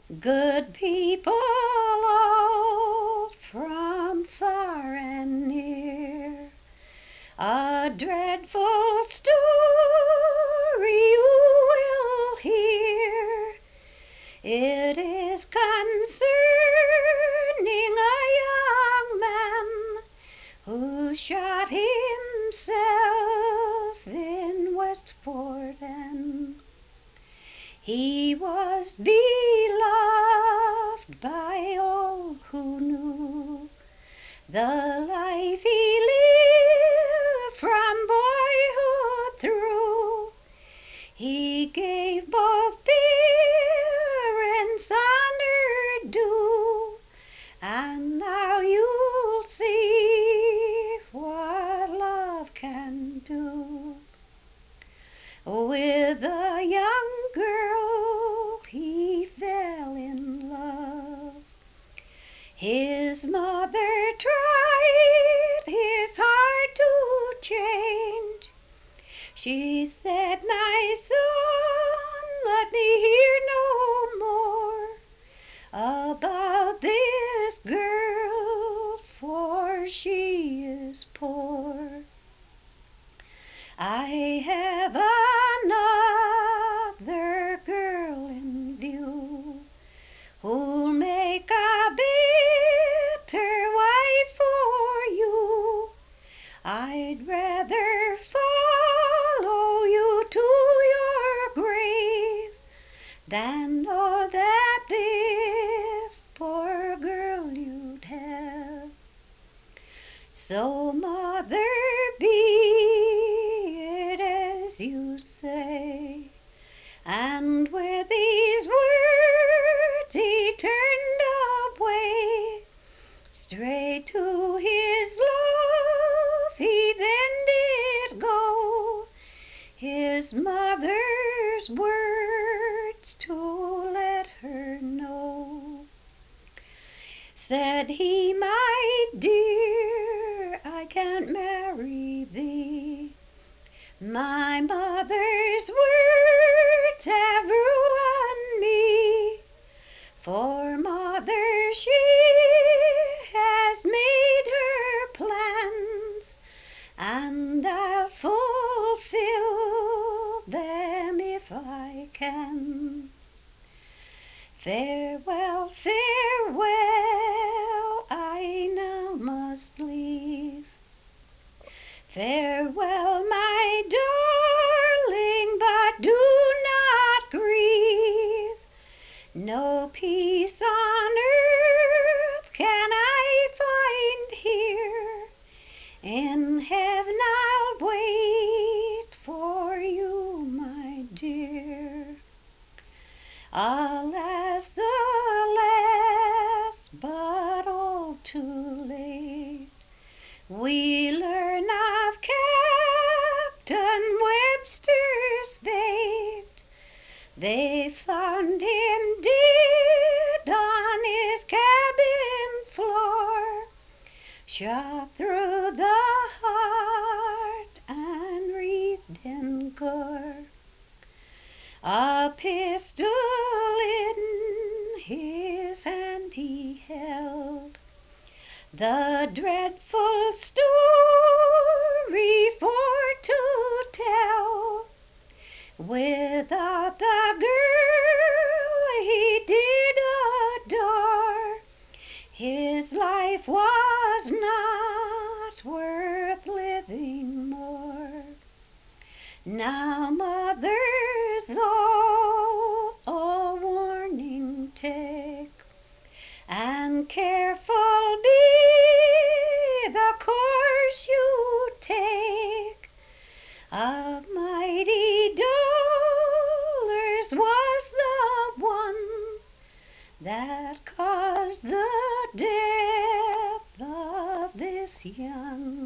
Good people all from far and near, a dreadful story you will hear. It is concerning a young man who shot himself in West Forden. He was beloved by all who knew the life he lived from boyhood through. He gave both parents honor due, and now you'll see what love can do. With a young girl he fell in love. His mother tried his heart to change. She said, "My son, let me hear no more about this girl, for she is poor. I have another girl in view who'll make a better wife for you. I'd rather follow you to your grave than know that this poor girl you'd have. So, mother, be it as you say." And with these words he turned away. Straight to his love he then did go, his mother's words to let her know. Said he, "My dear, I can't marry thee. My mother's words have ruined me, for mother, she has made her plans, and I'll fulfill them if I can. Farewell, farewell, I now must leave. Farewell, my darling, but do not grieve. No peace on earth can I find here. In heaven I'll wait for you, my dear. Alas, alas, but all too late, we learn of Captain Webster's fate. They found him dead on his cabin floor, shot through the heart and wreathed in gore. A pistol in his hand he held, the dreadful story for to tell. Without the girl he did adore, his life was not worth living more. Now, mothers all a warning take, and careful be the course you take. A mighty dollars was the one that caused the death of this young